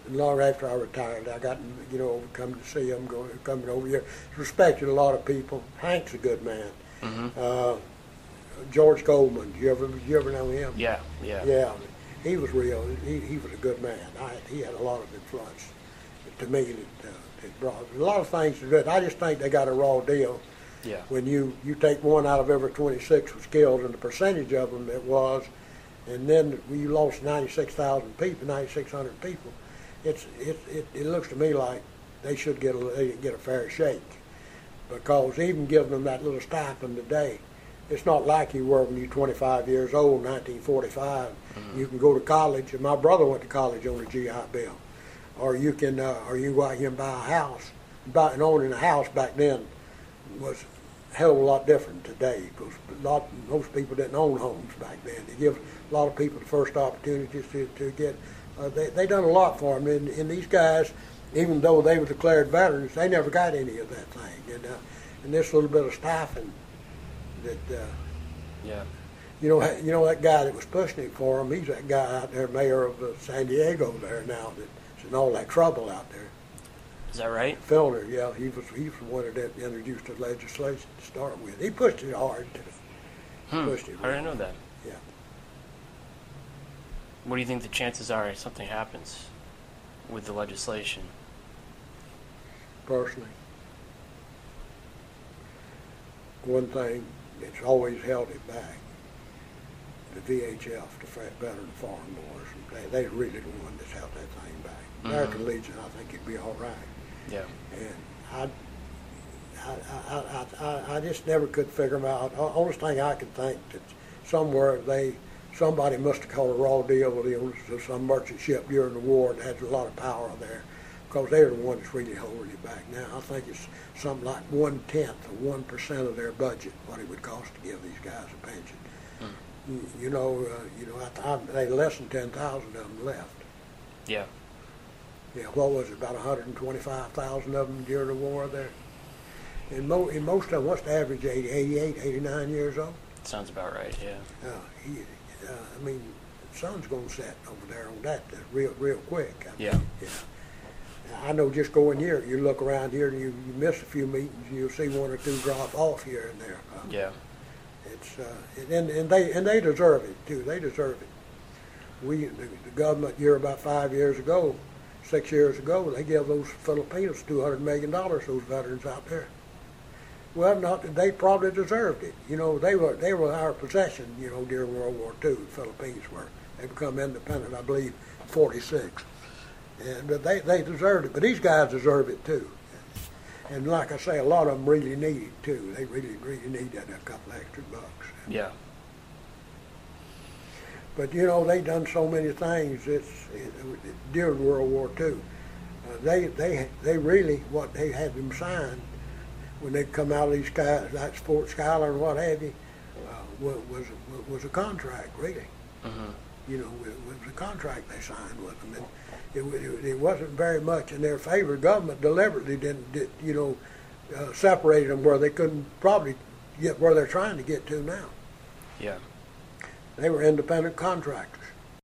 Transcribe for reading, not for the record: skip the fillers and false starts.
long after I retired, I got, come to see him, coming over here. Respected a lot of people. Hank's a good man. Mm-hmm. George Goldman, you ever know him? Yeah. Yeah, he was real. He was a good man. He had a lot of influence to me that brought a lot of things to do. I just think they got a raw deal. Yeah. When you take one out of every 26 was killed, and the percentage of them it was, and then you lost 96,000 people, 9,600 people. It looks to me like they should get a fair shake, because even giving them that little stipend today, it's not like you were when you're 25 years old, 1945. Mm-hmm. You can go to college, and my brother went to college on the GI Bill, or you can go out here and buy a house. And owning a house back then was a hell of a lot different today, because most people didn't own homes back then. They give a lot of people the first opportunities to get. They done a lot for them, and these guys, even though they were declared veterans, they never got any of that thing. And this little bit of stipend that. Yeah. You know that guy that was pushing it for him. He's that guy out there, mayor of San Diego there now, that's in all that trouble out there. Is that right? Fellner, yeah, he was the one that introduced the legislation to start with. He pushed it hard too. Pushed it. I didn't know that. Yeah. What do you think the chances are something happens with the legislation? Personally, one thing that's always held it back, the VHF, the Veteran Foreign Wars, they really the one that's held that thing back. Mm-hmm. American Legion, I think it'd be all right. Yeah. And I just never could figure them out. The only thing I can think that somebody must have called a raw deal with the owners of some merchant ship during the war that had a lot of power there, because they're the ones that's really holding it back now. I think it's something like 1/10 of 1% of their budget, what it would cost to give these guys a pension. They less than 10,000 of them left. Yeah. Yeah, what was it, about 125,000 of them during the war there? And most of them, what's the average age, 88, 89 years old? Sounds about right, yeah. I mean, the sun's going to set over there on that real quick. Yeah. I know just going here, you look around here and you miss a few meetings, you'll see one or two drop off here and there. Yeah. It's and they deserve it too. They deserve it. The government here about 5 years ago, 6 years ago, they gave those Filipinos $200 million. Those veterans out there. Well, they probably deserved it. They were our possession. During World War II, the Philippines were. They become independent, I believe, in '46. But they deserved it. But these guys deserve it too. And like I say, a lot of them really need it too. They really need that a couple extra bucks. Yeah. But they done so many things. During World War II. They really, what they had them sign when they come out of these guys, like Fort Schuyler and what have you, was a contract really. Mm-hmm. It was a contract they signed with them, and it wasn't very much in their favor. Government deliberately didn't separated them where they couldn't probably get where they're trying to get to now. Yeah. They were independent contractors.